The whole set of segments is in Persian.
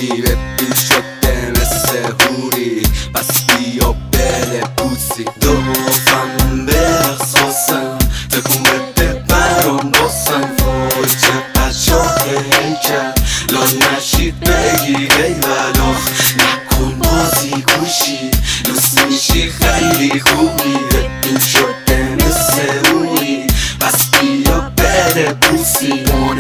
میدونی ببین شده مثل هوری، پس بیا بده بوسی دوستم به احساسم بکن بده برام باسم وای چقدر شاخه هیکل لال نشید بگیر ای ولاخ نکن بازی گوشی دوست میشی خیلی خوبی ببین شده مثل هوری، پس بیا بده بوسی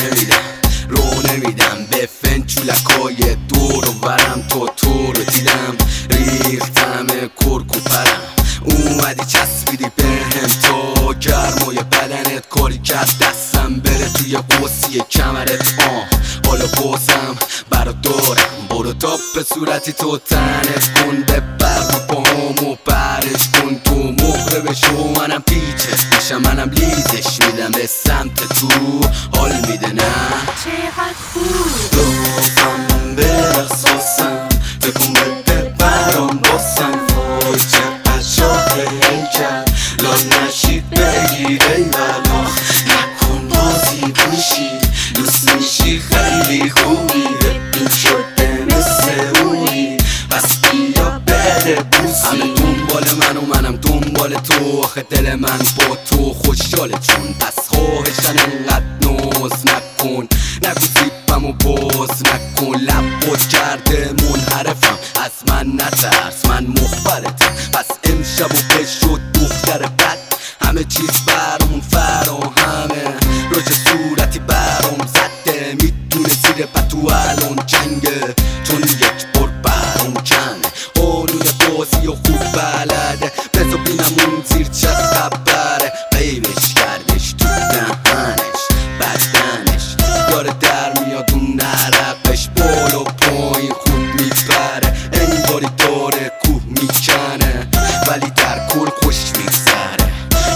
رو نمیدم به فنچولکای دور و برم تو رو دیدم ریختم کرکو پرم اومدی چسبیدی بهم تا گرمای بدنت کاری کرد دستم بره توی قوسی کمرت حالا بازم برا دارم برو تا به صورتی تو تنت کن ببر رو پاهامو برش کن تو مهره بشو منم پیچش میشم منم لیزش میدم به سمت تو حال میده نه چقدر خوب دوستم به احساسم بکن بده برام باسم وای چقدر شاخه هیکل لال نشید بگیر ای ولاخ نکن بازی گوشی دوست میشی خیلی خوبی ببین شده مثل هوری، پس بیا بده بوسی همه دنبال من و منم دنبال تو آخه دل من با تو خوشحاله چون پس خواهشن انقدر ناز نکن نگو زیبم و باز نکن لب بود کرده منحرفم از من نترس من مخبرتم پس امشب و بشد دختر بد همه چیز برامون فراهمه راج صورتی برام زده میدونه زیر پتو الان جنگه چون یک بار برام کنه قانون بازی و خوب بلده بذار بینم اون زیر چه خبره قیبش کردش تو دهنش بدنش داره در میاد اون نرقش بالا پایین خوب میپره انگاری داره کوه میکنه ولی در کل خوش میگذره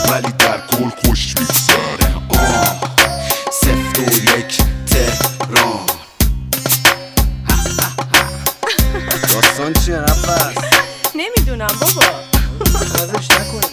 سفت و یک تهران داستان چیه نفس؟ نمیدونم بابا ازش نکنی